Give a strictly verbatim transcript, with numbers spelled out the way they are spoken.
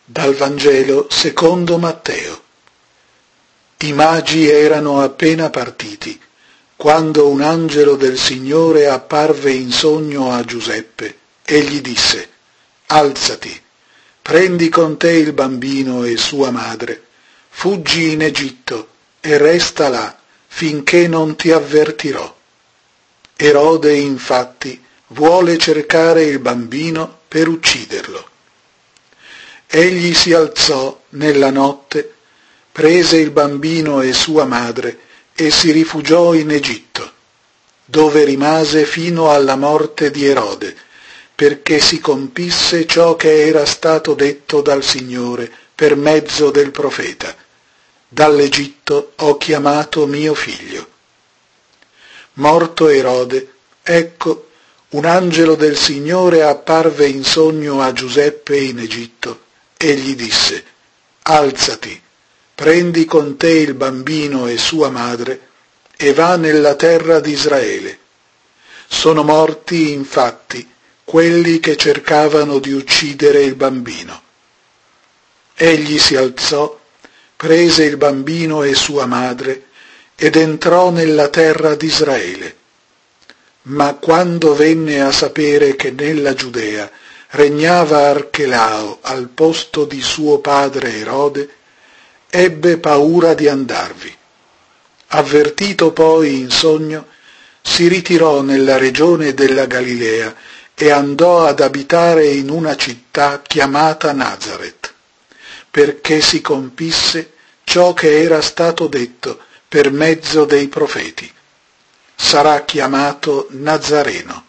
Dal Vangelo secondo Matteo. I magi erano appena partiti, quando un angelo del Signore apparve in sogno a Giuseppe e gli disse: «Alzati, prendi con te il bambino e sua madre, fuggi in Egitto e resta là finché non ti avvertirò». Erode, infatti, vuole cercare il bambino per ucciderlo. Egli si alzò nella notte, prese il bambino e sua madre e si rifugiò in Egitto, dove rimase fino alla morte di Erode, perché si compisse ciò che era stato detto dal Signore per mezzo del profeta: «Dall'Egitto ho chiamato mio figlio». Morto Erode, ecco, un angelo del Signore apparve in sogno a Giuseppe in Egitto e gli disse: «Alzati, prendi con te il bambino e sua madre e va nella terra di Israele. Sono morti, infatti, quelli che cercavano di uccidere il bambino». Egli si alzò, prese il bambino e sua madre ed entrò nella terra di Israele. Ma quando venne a sapere che nella Giudea regnava Archelao al posto di suo padre Erode, ebbe paura di andarvi. Avvertito poi in sogno, si ritirò nella regione della Galilea e andò ad abitare in una città chiamata Nazaret, perché si compisse ciò che era stato detto per mezzo dei profeti: sarà chiamato Nazareno.